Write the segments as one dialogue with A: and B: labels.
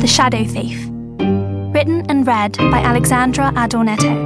A: Shadow Thief. Written and read by Alexandra Adornetto.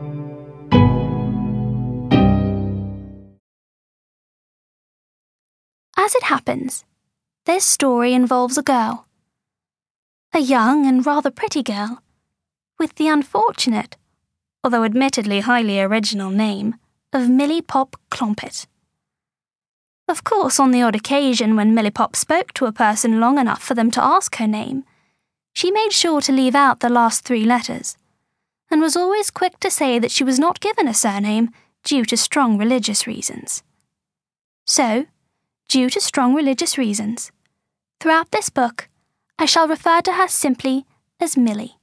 A: As it happens, this story involves a girl. A young and rather pretty girl, with the unfortunate, although admittedly highly original name, of Millie Pop Clompet. Of course, on the odd occasion when Millie Pop spoke to a person long enough for them to ask her name, she made sure to leave out the last 3 letters, and was always quick to say that she was not given a surname due to strong religious reasons. So, due to strong religious reasons, throughout this book, I shall refer to her simply as Millie.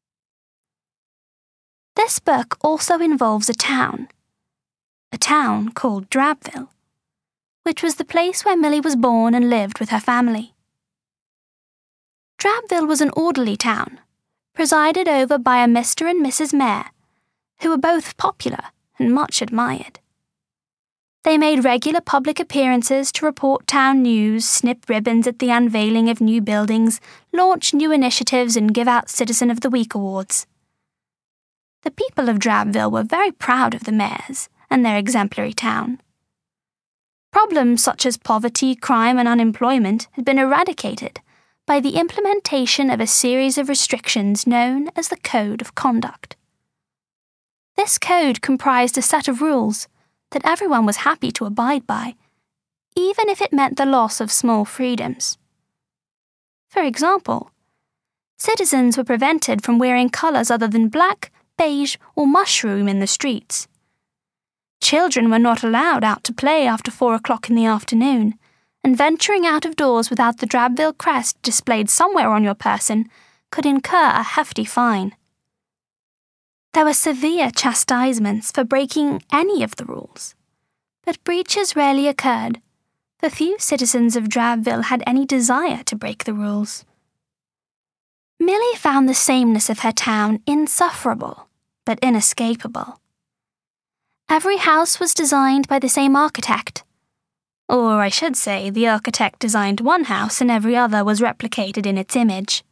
A: This book also involves a town called Drabville, which was the place where Millie was born and lived with her family. Drabville was an orderly town, presided over by a Mr. and Mrs. Mayor, who were both popular and much admired. They made regular public appearances to report town news, snip ribbons at the unveiling of new buildings, launch new initiatives, and give out Citizen of the Week awards. The people of Drabville were very proud of the mayors and their exemplary town. Problems such as poverty, crime, and unemployment had been eradicated by the implementation of a series of restrictions known as the Code of Conduct. This code comprised a set of rules that everyone was happy to abide by, even if it meant the loss of small freedoms. For example, citizens were prevented from wearing colours other than black, beige, or mushroom in the streets. Children were not allowed out to play after 4 o'clock in the afternoon, and venturing out of doors without the Drabville crest displayed somewhere on your person could incur a hefty fine. There were severe chastisements for breaking any of the rules, but breaches rarely occurred, for few citizens of Drabville had any desire to break the rules. Millie found the sameness of her town insufferable, but inescapable. Every house was designed by the same architect, or I should say the architect designed one house and every other was replicated in its image.